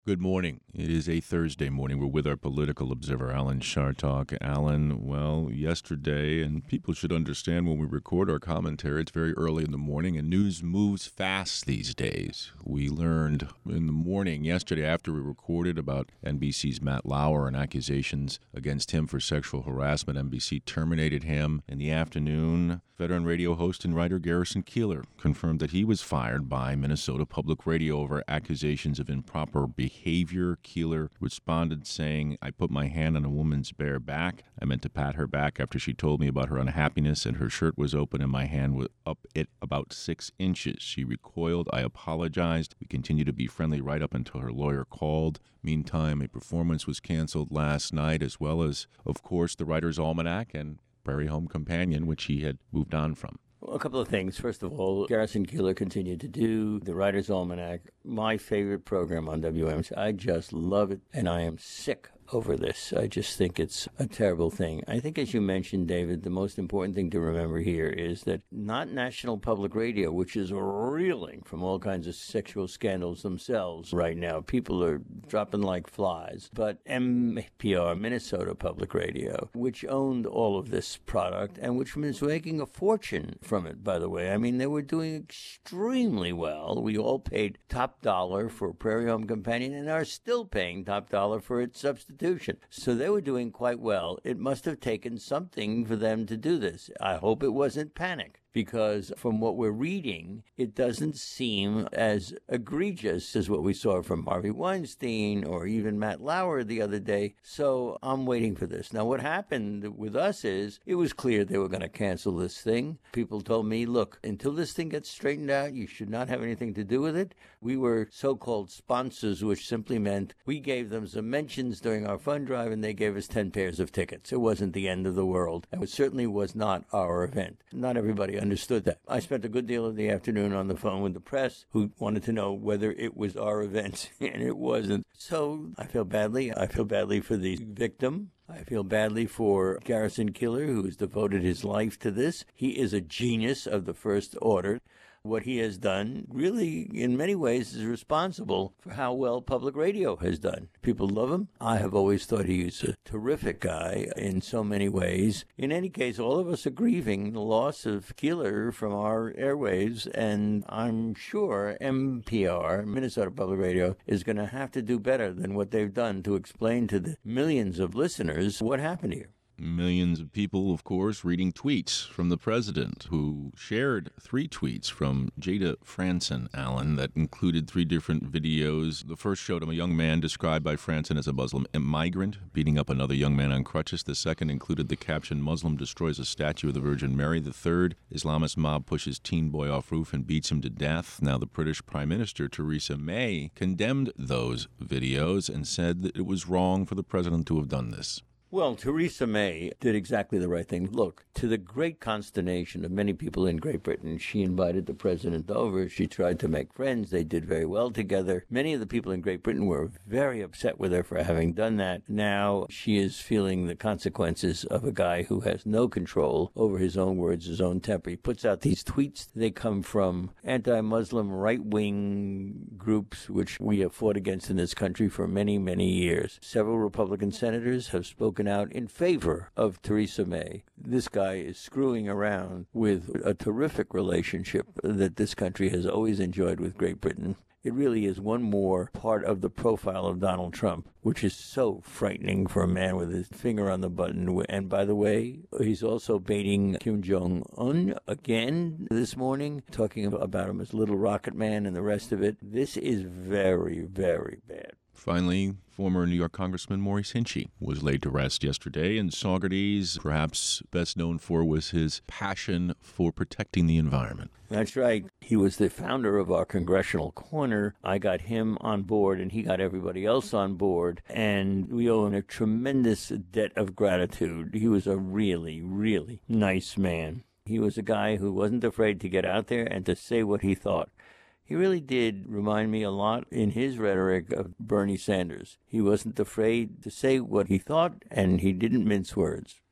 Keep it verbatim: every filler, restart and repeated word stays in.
Good morning. It is a Thursday morning. We're with our political observer, Alan Chartock. Alan, well, yesterday, and people should understand when we record our commentary, it's very early in the morning, and news moves fast these days. We learned in the morning yesterday after we recorded about N B C's Matt Lauer and accusations against him for sexual harassment. N B C terminated him. In the afternoon, veteran radio host and writer Garrison Keillor confirmed that he was fired by Minnesota Public Radio over accusations of improper behavior. behavior. Keillor responded saying, "I put my hand on a woman's bare back. I meant to pat her back after she told me about her unhappiness, and her shirt was open and my hand was up at about six inches. She recoiled. I apologized. We continued to be friendly right up until her lawyer called. Meantime, a performance was canceled last night, as well as, of course, the Writer's Almanac and Prairie Home Companion, which he had moved on from." Well, a couple of things. First of all, Garrison Keillor continued to do the Writer's Almanac, my favorite program on W M C. I just love it, and I am sick over this. I just think it's a terrible thing. I think, as you mentioned, David, the most important thing to remember here is that not National Public Radio, which is reeling from all kinds of sexual scandals themselves right now. People are dropping like flies. But M P R, Minnesota Public Radio, which owned all of this product and which was making a fortune from it, by the way. I mean, they were doing extremely well. We all paid top dollar for Prairie Home Companion and are still paying top dollar for its substitute. So they were doing quite well. It must have taken something for them to do this. I hope it wasn't panic, because from what we're reading, it doesn't seem as egregious as what we saw from Harvey Weinstein or even Matt Lauer the other day. So I'm waiting for this. Now, what happened with us is it was clear they were going to cancel this thing. People told me, look, until this thing gets straightened out, you should not have anything to do with it. We were so-called sponsors, which simply meant we gave them some mentions during our fund drive and they gave us ten pairs of tickets. It wasn't the end of the world. And it certainly was not our event. Not everybody understood that. I spent a good deal of the afternoon on the phone with the press who wanted to know whether it was our event, and it wasn't. So I feel badly. I feel badly for the victim. I feel badly for Garrison Keillor, who has devoted his life to this. He is a genius of the first order. What he has done really, in many ways, is responsible for how well public radio has done. People love him. I have always thought he's a terrific guy in so many ways. In any case, all of us are grieving the loss of Keillor from our airwaves, and I'm sure M P R, Minnesota Public Radio, is going to have to do better than what they've done to explain to the millions of listeners what happened here. Millions of people, of course, reading tweets from the president, who shared three tweets from Jada Franson, Allen, that included three different videos. The first showed him a young man described by Franson as a Muslim migrant beating up another young man on crutches. The second included the caption, "Muslim destroys a statue of the Virgin Mary." The third, Islamist mob pushes teen boy off roof and beats him to death. Now, the British Prime Minister, Theresa May, condemned those videos and said that it was wrong for the president to have done this. Well, Theresa May did exactly the right thing. Look, to the great consternation of many people in Great Britain, she invited the president over. She tried to make friends. They did very well together. Many of the people in Great Britain were very upset with her for having done that. Now she is feeling the consequences of a guy who has no control over his own words, his own temper. He puts out these tweets. They come from anti-Muslim right-wing groups, which we have fought against in this country for many, many years. Several Republican senators have spoken out in favor of Theresa May. This guy is screwing around with a terrific relationship that this country has always enjoyed with Great Britain. It really is one more part of the profile of Donald Trump, which is so frightening for a man with his finger on the button. And by the way, he's also baiting Kim Jong-un again this morning, talking about him as Little Rocket Man and the rest of it. This is very, very bad. Finally, former New York Congressman Maurice Hinchey was laid to rest yesterday, and Saugerties, perhaps best known for, was his passion for protecting the environment. That's right. He was the founder of our Congressional Corner. I got him on board, and he got everybody else on board, and we owe him a tremendous debt of gratitude. He was a really, really nice man. He was a guy who wasn't afraid to get out there and to say what he thought. He really did remind me a lot in his rhetoric of Bernie Sanders. He wasn't afraid to say what he thought, and he didn't mince words.